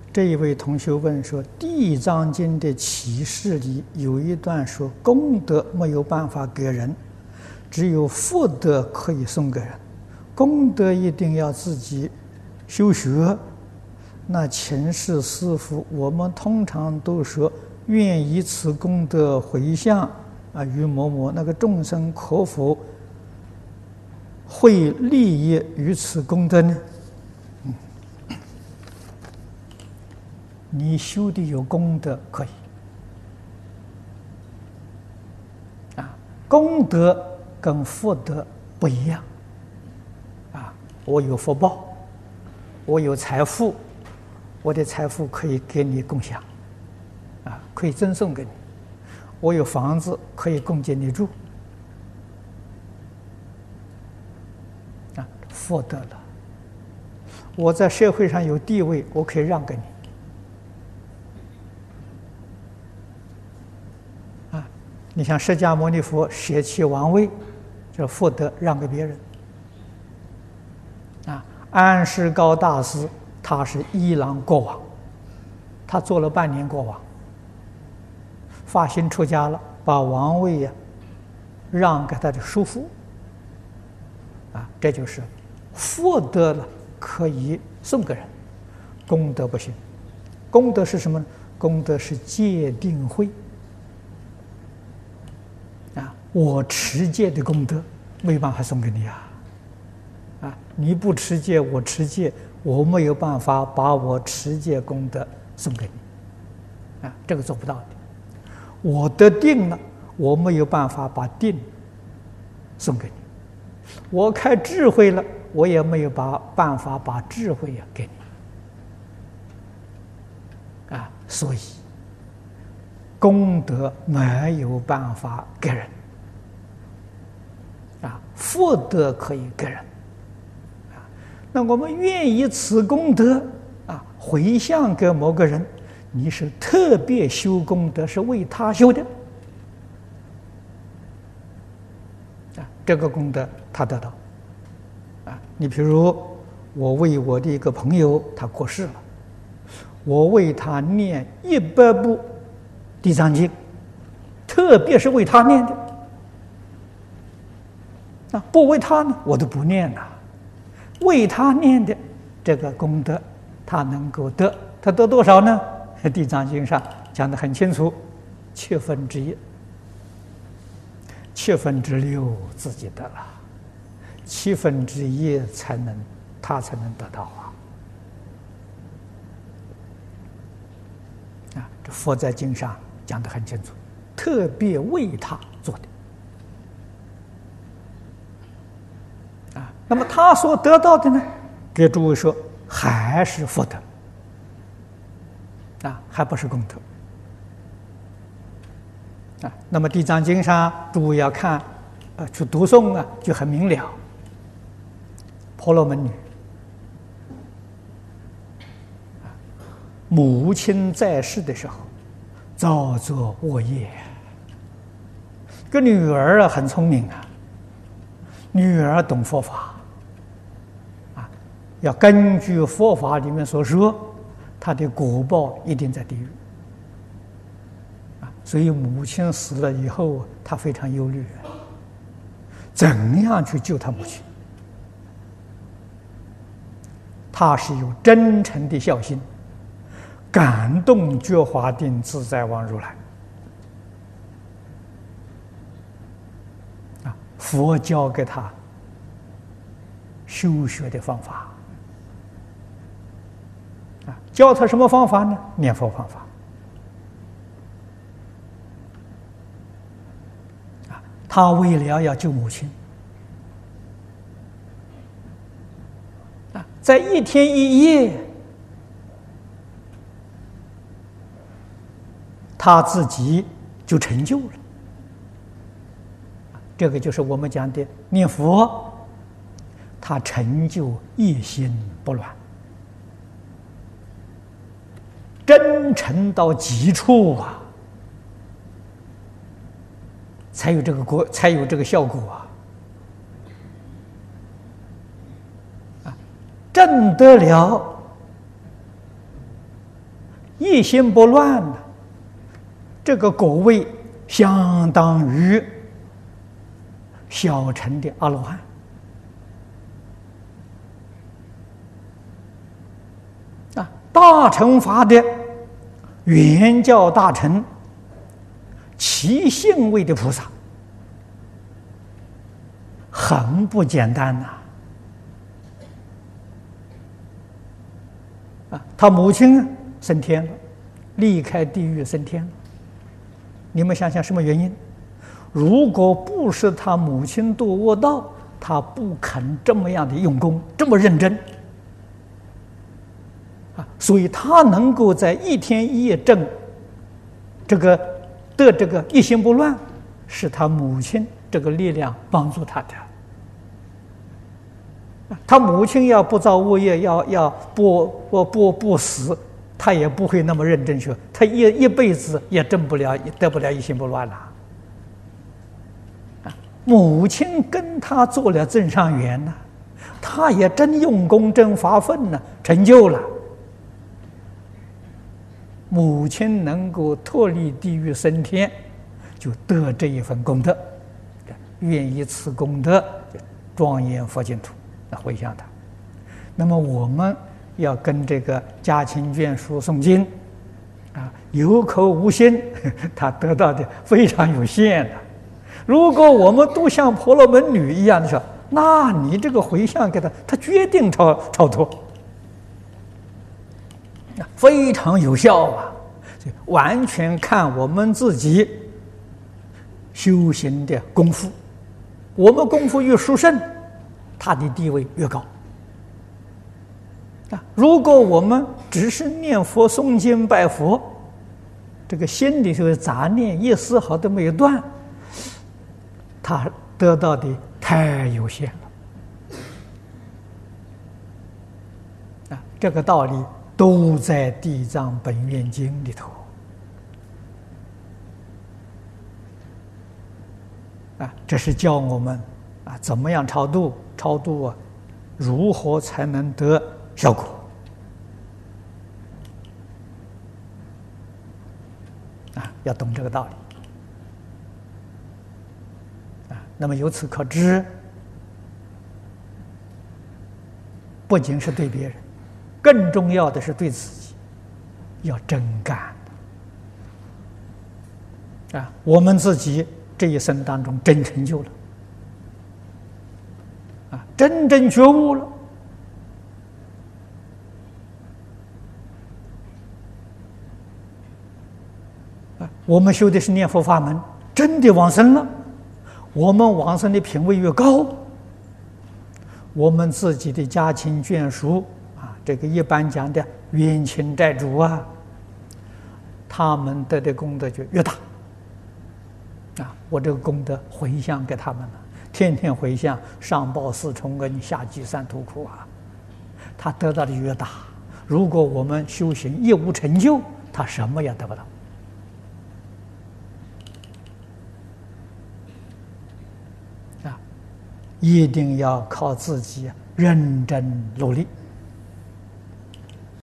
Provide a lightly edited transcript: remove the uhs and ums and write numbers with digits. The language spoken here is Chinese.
这一位同学问说，《地藏经》的启示里有一段说，功德没有办法给人，只有福德可以送给人。功德一定要自己修学。那请示师父，我们通常都说愿以此功德回向于某某，那个众生可否会利益于此功德呢？你修的有功德可以功德跟福德不一样我有福报，我有财富，我的财富可以给你共享可以赠送给你，我有房子可以供给你住福德了。我在社会上有地位，我可以让给你你像释迦牟尼佛舍弃王位，这福德让给别人安世高大师他是伊朗国王，他做了半年国王，发心出家了，把王位让给他的叔父这就是福德了，可以送给人，功德不行。功德是什么呢？功德是戒定慧我持戒的功德没办法送给你你不持戒，我持戒，我没有办法把我持戒功德送给你这个做不到的。我得定了，我没有办法把定送给你。我开智慧了，我也没有办法把智慧给你所以功德没有办法给人福德可以给人那我们愿意此功德回向给某个人，你是特别修功德，是为他修的这个功德他得到你比如我为我的一个朋友他过世了，我为他念100部地藏经，特别是为他念的不为他呢，我都不念了。为他念的这个功德，他能够得，他得多少呢？地藏经上讲得很清楚，1/7，7/6自己得了，1/7他才能得到这佛在经上讲得很清楚，特别为他做的那么他所得到的呢，给诸位说还是福德还不是功德那么地藏经上诸位要看去读诵就很明了。婆罗门女母亲在世的时候造作恶业，个女儿很聪明女儿懂佛法要根据佛法里面所说，他的果报一定在地狱所以母亲死了以后，他非常忧虑怎样去救他母亲。他是有真诚的孝心，感动觉华定自在王如来佛教给他修学的方法教他什么方法呢？念佛方法他为了要救母亲在1天1夜他自己就成就了。这个就是我们讲的念佛，他成就一心不乱，真诚到极处才有这个才有这个效果证得了一心不乱呢，这个果位相当于小乘的阿罗汉。大乘法的原教大乘其性位的菩萨很不简单呐！他母亲升天了，离开地狱升天了。你们想想什么原因？如果不是他母亲堕恶道，他不肯这么样的用功，这么认真。所以他能够在一天一夜证这个一心不乱，是他母亲这个力量帮助他的。他母亲要不造恶业，要不死，他也不会那么认真学，他一辈子也得不了一心不乱了。母亲跟他做了正上缘呢，他也真用功真发奋呢，成就了。母亲能够脱离地狱升天，就得这一份功德，愿以此功德庄严佛净土，回向他。那么我们要跟这个家亲眷属诵经有口无心，他得到的非常有限的。如果我们都像婆罗门女一样的说，那你这个回向给他，他决定超脱。非常有效完全看我们自己修行的功夫。我们功夫越殊胜，他的地位越高。如果我们只是念佛诵经拜佛，这个心里头的杂念一丝毫都没有断，他得到的太有限了。这个道理都在《地藏本愿经》里头这是教我们怎么样超度如何才能得效果要懂这个道理那么由此可知，不仅是对别人，更重要的是对自己要真干我们自己这一生当中真成就了真正觉悟了我们修的是念佛法门，真的往生了，我们往生的品位越高，我们自己的家亲眷属这个一般讲的冤亲债主他们得的功德就越大我这个功德回向给他们了，天天回向，上报四重恩，下济三途苦他得到的越大。如果我们修行一无成就，他什么也得不到一定要靠自己认真努力